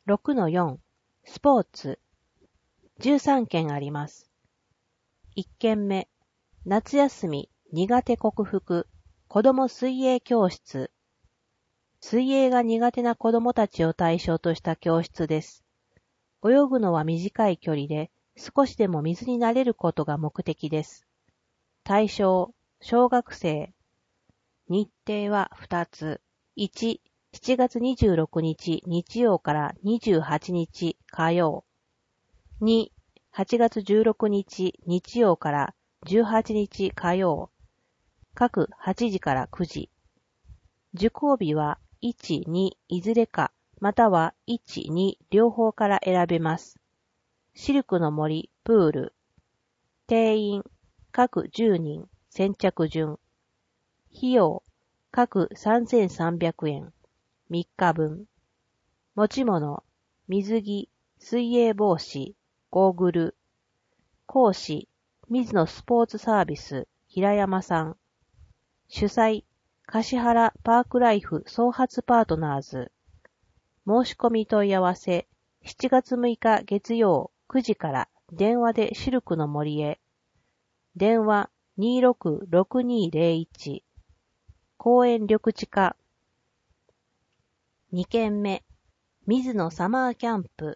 6-4 スポーツ13件あります。1件目、夏休み苦手克服子ども水泳教室。水泳が苦手な子どもたちを対象とした教室です。泳ぐのは短い距離で少しでも水に慣れることが目的です。対象、小学生。日程は2つ。1、7月26日日曜から28日火曜。2、8月16日日曜から18日火曜。各8時から9時。受講日は1、2いずれか、または1、2両方から選べます。シルクの森プール。定員、各10人、先着順。費用、各3300円。3日分。持ち物、水着、水泳帽子、ゴーグル。講師、水野スポーツサービス、平山さん。主催、橿原パークライフ創発パートナーズ。申し込み問い合わせ、7月6日月曜9時から電話でシルクの森へ。電話266201。公園緑地課。2件目、水野サマーキャンプ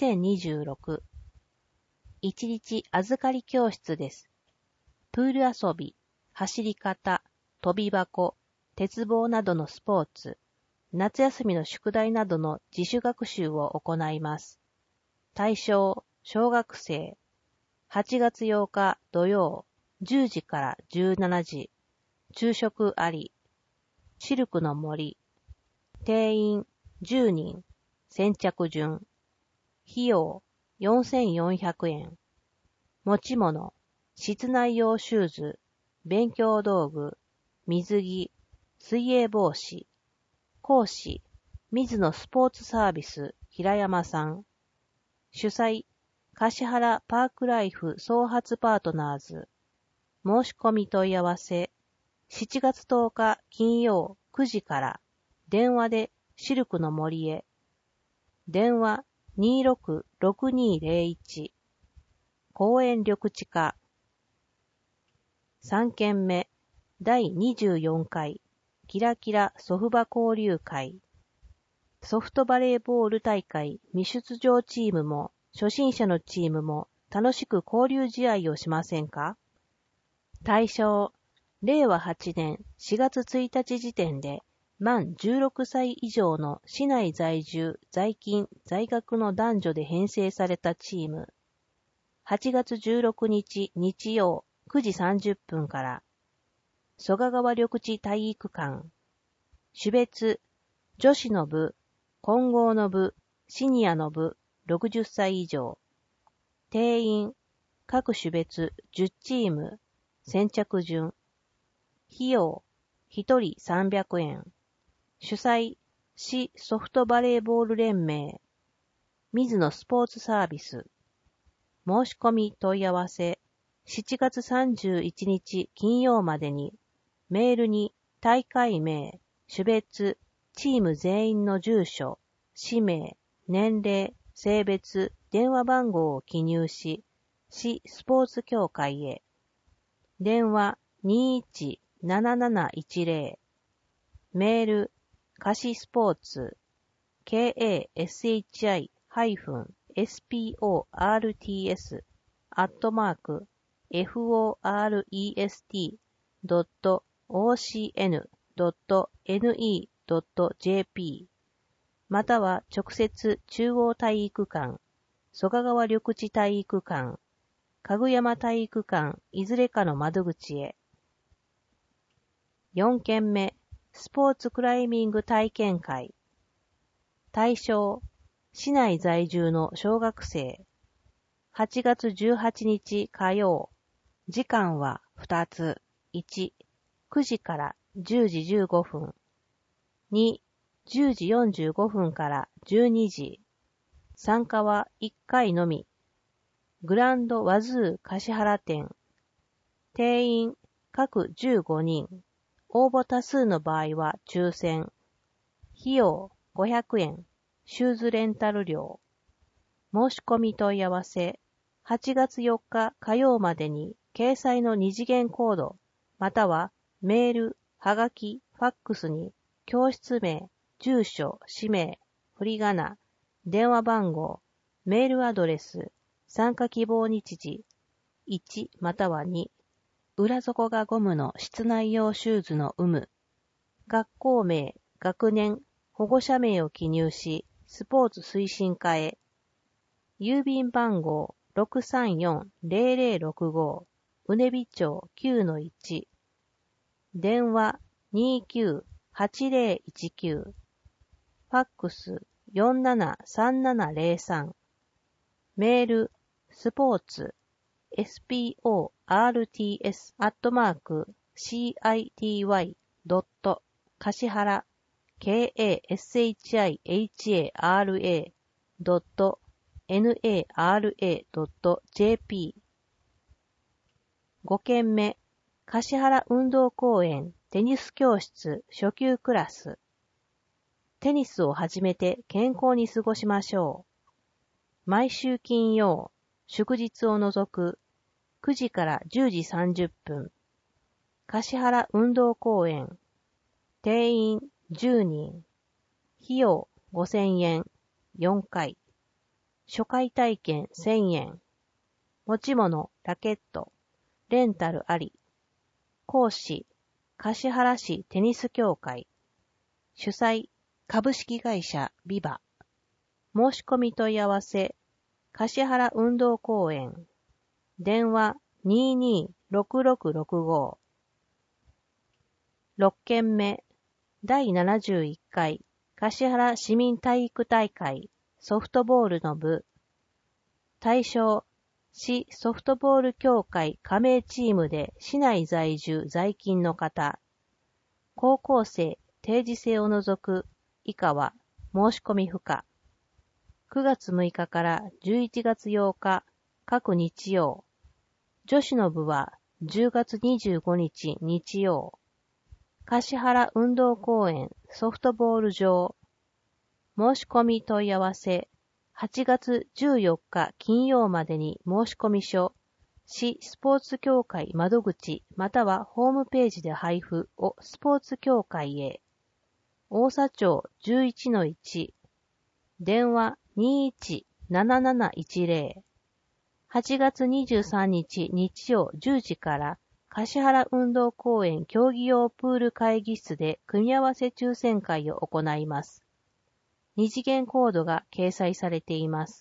2026。1日預かり教室です。プール遊び、走り方、飛び箱、鉄棒などのスポーツ、夏休みの宿題などの自主学習を行います。対象、小学生。8月8日土曜、10時から17時。昼食あり。シルクの森。定員、10人。先着順。費用、4400円。持ち物、室内用シューズ、勉強道具、水着、水泳帽子。講師、水野スポーツサービス、平山さん。主催、橿原パークライフ創発パートナーズ。申し込み問い合わせ、7月10日金曜9時から電話でシルクの森へ。電話266201。公園緑地課。3件目、第24回キラキラソフバ交流会。ソフトバレーボール大会未出場チームも初心者のチームも楽しく交流試合をしませんか？対象、令和8年4月1日時点で満16歳以上の市内在住、在勤、在学の男女で編成されたチーム。8月16日日曜9時30分から。曽我川緑地体育館。種別、女子の部、混合の部、シニアの部、60歳以上。定員、各種別10チーム、先着順。費用、1人300円。主催、市ソフトバレーボール連盟。水野スポーツサービス。申し込み問い合わせ、7月31日金曜までに。メールに大会名、種別、チーム全員の住所、氏名、年齢、性別、電話番号を記入し、市スポーツ協会へ。電話217710。メール、かしスポーツ、kasports-forest.ocn.ne.jp または直接中央体育館、曽我川緑地体育館、かぐやま体育館いずれかの窓口へ。4件目、スポーツクライミング体験会。対象、市内在住の小学生。8月18日火曜。時間は2つ。1、9時から10時15分。2、10時45分から12時。参加は1回のみ。グランドワズー橿原店。定員、各15人。応募多数の場合は抽選。費用500円。 シューズレンタル料。申し込み問い合わせ。8月4日火曜までに掲載の二次元コード、またはメール、はがき、ファックスに教室名、住所、氏名、振り仮名、電話番号、メールアドレス、参加希望日時、1または2、裏底がゴムの室内用シューズの有無、学校名、学年、保護者名を記入し、スポーツ推進課へ。郵便番号 634-0065 うねび町 9-1 電話 29-8019 ファックス 473703 メールスポーツ sports@city.橿原 kashihara.nara.jp 5件目、橿原運動公園テニス教室初級クラス。テニスを始めて健康に過ごしましょう。毎週金曜、祝日を除く9時から10時30分。橿原運動公園。定員10人。費用5000円。4回。初回体験1000円。持ち物、ラケット。レンタルあり。講師、橿原市テニス協会。主催、株式会社ビバ。申し込み問い合わせ、橿原運動公園。電話226665。6件目、第71回橿原市民体育大会ソフトボールの部。対象、市ソフトボール協会加盟チームで市内在住在勤の方。高校生、定時制を除く以下は申し込み不可。9月6日から11月8日各日曜。女子の部は10月25日日曜。橿原運動公園ソフトボール場。申し込み問い合わせ。8月14日金曜までに申し込み書。市スポーツ協会窓口またはホームページで配布をスポーツ協会へ。大佐町 11-1。電話 217710。8月23日日曜10時から橿原運動公園競技用プール会議室で組み合わせ抽選会を行います。二次元コードが掲載されています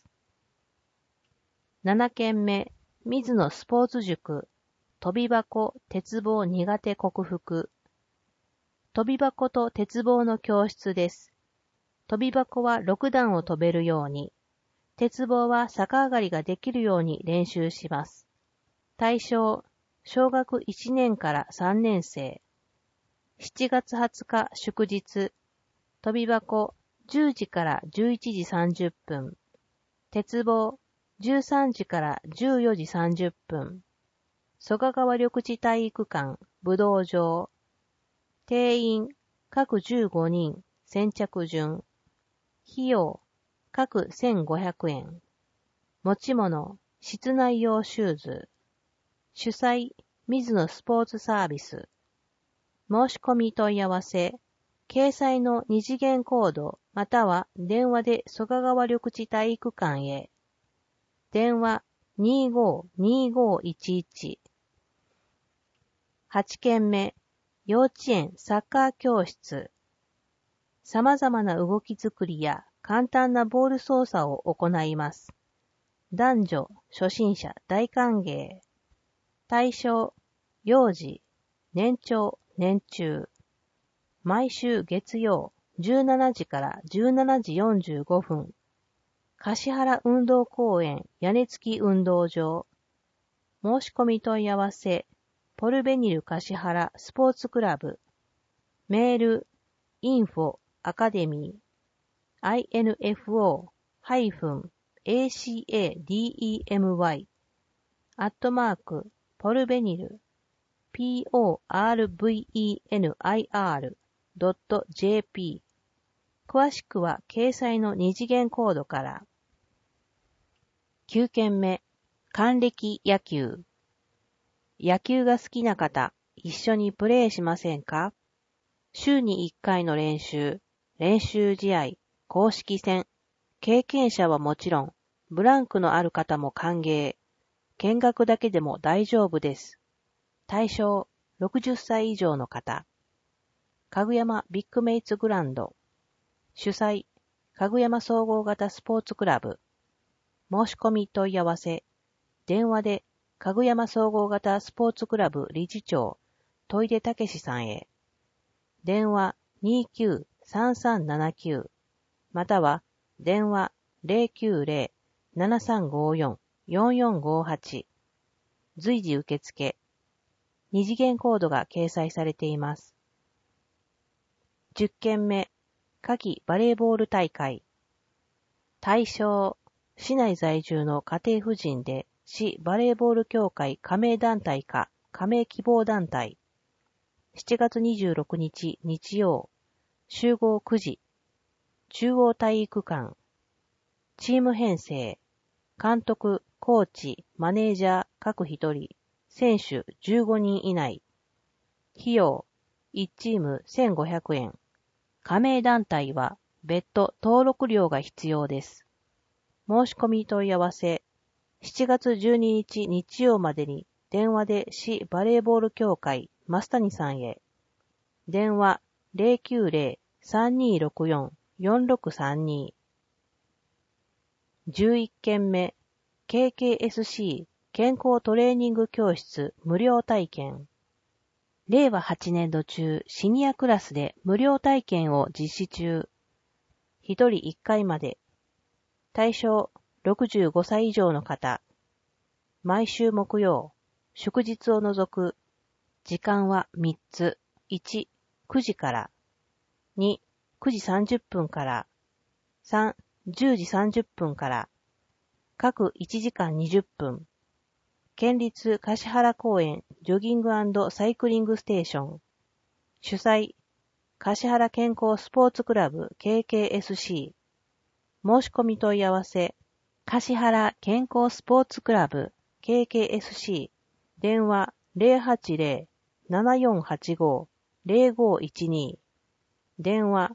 。7件目、水野スポーツ塾、飛び箱、鉄棒苦手克服。飛び箱と鉄棒の教室です。飛び箱は6段を飛べるように、鉄棒は逆上がりができるように練習します。対象、小学1年から3年生。7月20日祝日、飛び箱10時から11時30分。鉄棒13時から14時30分。曽我川緑地体育館、武道場。定員、各15人、先着順。費用、各1500円。持ち物、室内用シューズ。主催、水野スポーツサービス。申し込み問い合わせ。掲載の二次元コードまたは電話で曽我川緑地体育館へ。電話252511。8件目、幼稚園サッカー教室。様々な動き作りや簡単なボール操作を行います。男女、初心者大歓迎。対象、幼児、年長、年中。毎週月曜17時から17時45分。橿原運動公園屋根付き運動場。申し込み問い合わせ。ポルベニル橿原スポーツクラブ。メール、info academy info-academy @porvenir porvenir.jp 詳しくは掲載の二次元コードから。9件目、還暦野球。野球が好きな方、一緒にプレーしませんか？週に1回の練習試合、公式戦、経験者はもちろん、ブランクのある方も歓迎。見学だけでも大丈夫です。対象、60歳以上の方。かぐやまビッグメイツグランド。主催、かぐやま総合型スポーツクラブ。申し込み問い合わせ。電話で、かぐやま総合型スポーツクラブ理事長、戸出武さんへ。電話 29-3379 または電話 090-7354-4458 随時受付。二次元コードが掲載されています。10件目、夏季バレーボール大会。対象、市内在住の家庭婦人で市バレーボール協会加盟団体か加盟希望団体。7月26日日曜、集合9時、中央体育館。チーム編成、監督、コーチ、マネージャー各1人、選手15人以内。費用、1チーム1500円。加盟団体は別途登録料が必要です。申し込み問い合わせ、7月12日日曜までに電話で市バレーボール協会増谷さんへ。電話 090-3264-4632。11件目、KKSC 健康トレーニング教室無料体験。令和8年度中シニアクラスで無料体験を実施中。1人1回まで。対象65歳以上の方。毎週木曜、祝日を除く。時間は3つ。1、9時から。2、9時30分から。3、10時30分から。各1時間20分。県立橿原公園ジョギング&サイクリングステーション。主催、橿原健康スポーツクラブ KKSC。申し込み問い合わせ、橿原健康スポーツクラブ KKSC。電話 080-7485-0512。電話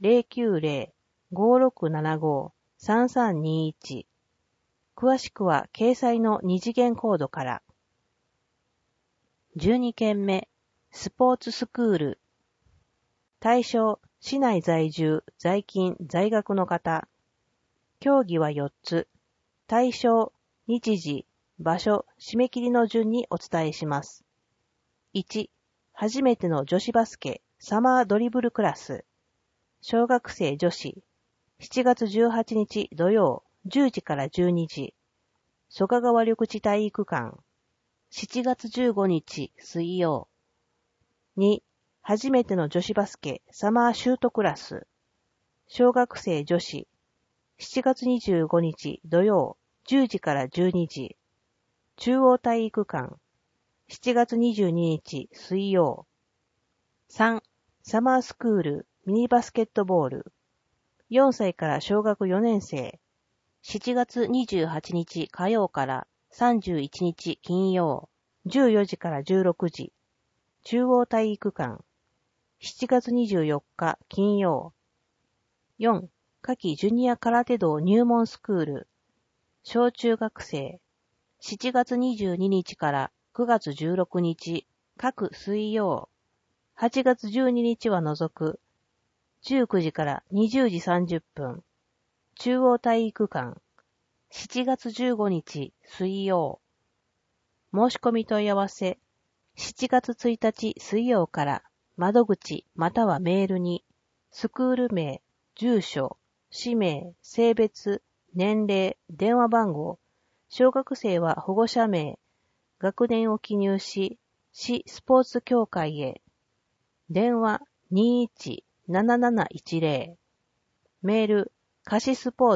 090-5675-3321。詳しくは掲載の二次元コードから。12件目、スポーツスクール。対象、市内在住、在勤、在学の方。競技は4つ。対象、日時、場所、締め切りの順にお伝えします。1、初めての女子バスケサマードリブルクラス。小学生女子。7月18日土曜10時から12時。曽我川緑地体育館。7月15日水曜。2、初めての女子バスケサマーシュートクラス。小学生女子。7月25日土曜10時から12時。中央体育館。7月22日水曜。3、サマースクールミニバスケットボール。4歳から小学4年生。7月28日火曜から31日金曜。14時から16時。中央体育館。7月24日金曜。4、夏季ジュニア空手道入門スクール。小中学生。7月22日から9月16日、各水曜。8月12日は除く。19時から20時30分。中央体育館。7月15日水曜。申し込み問い合わせ。7月1日水曜から窓口またはメールに、スクール名、住所、氏名、性別、年齢、電話番号、小学生は保護者名、学年を記入し、市スポーツ協会へ。電話 21-7710。メール、かしスポー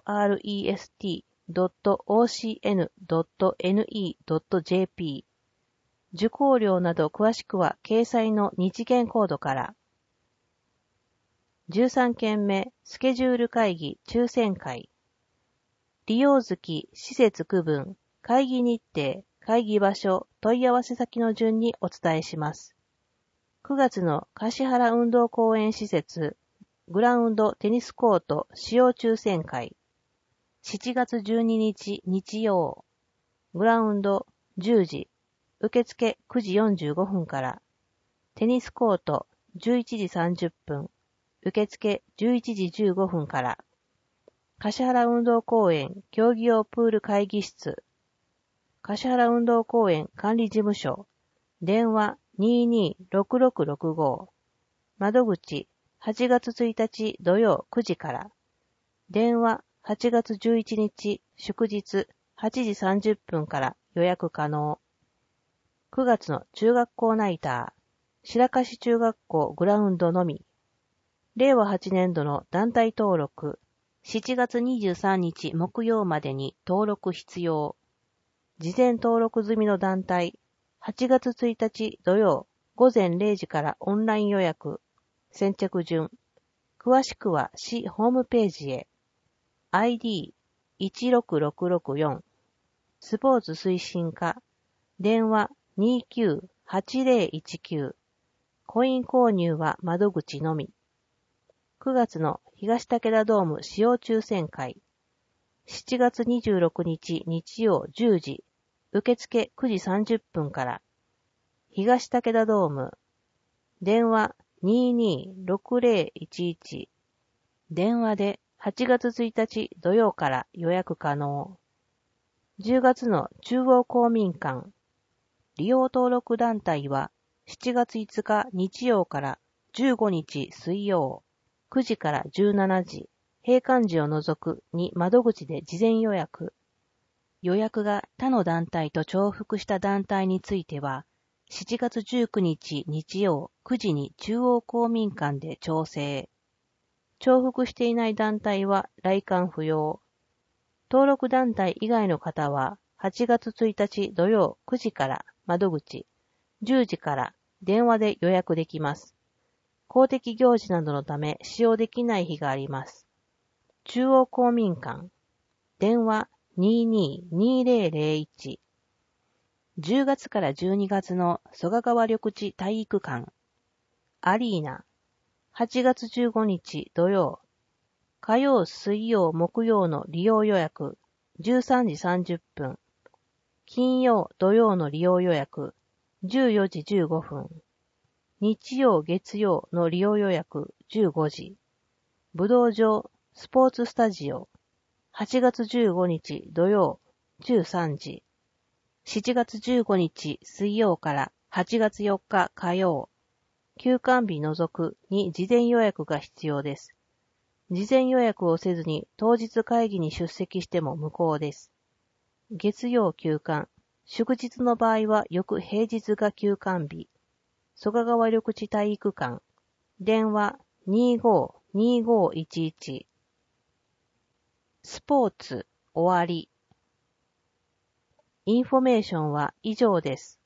ツ、kashi-sports@forest.ocn.ne.jp 受講料など詳しくは掲載の日元コードから。13件目、スケジュール会議抽選会。利用月、施設区分、会議日程、会議場所、問い合わせ先の順にお伝えします。9月の橿原運動公園施設、グラウンドテニスコート使用抽選会。7月12日日曜、グラウンド10時、受付9時45分から、テニスコート11時30分、受付11時15分から、橿原運動公園競技用プール会議室、橿原運動公園管理事務所、電話226665、窓口8月1日土曜9時から、電話8月11日祝日8時30分から予約可能。9月の中学校ナイター、白樫中学校グラウンドのみ。令和8年度の団体登録、7月23日木曜までに登録必要。事前登録済みの団体、8月1日土曜午前0時からオンライン予約。先着順。詳しくは市ホームページへ。ID16664。スポーツ推進課。電話298019。コイン購入は窓口のみ。9月の東武田ドーム使用抽選会。7月26日日曜10時。受付9時30分から。東武田ドーム。電話226011。電話で8月1日土曜から予約可能。10月の中央公民館。利用登録団体は7月5日日曜から15日水曜9時から17時、閉館時を除くに窓口で事前予約。予約が他の団体と重複した団体については、7月19日日曜9時に中央公民館で調整。重複していない団体は来館不要。登録団体以外の方は8月1日土曜9時から窓口、10時から電話で予約できます。公的行事などのため使用できない日があります。中央公民館。電話222001。10月から12月の曽我川緑地体育館。アリーナ。8月15日土曜。火曜、水曜、木曜の利用予約。13時30分。金曜、土曜の利用予約。14時15分。日曜、月曜の利用予約。15時。武道場、スポーツスタジオ。8月15日土曜13時。7月15日水曜から8月4日火曜。休館日除くに事前予約が必要です。事前予約をせずに当日会議に出席しても無効です。月曜休館。祝日の場合は翌平日が休館日。曽我川緑地体育館。電話252511。スポーツ終わり。インフォメーションは以上です。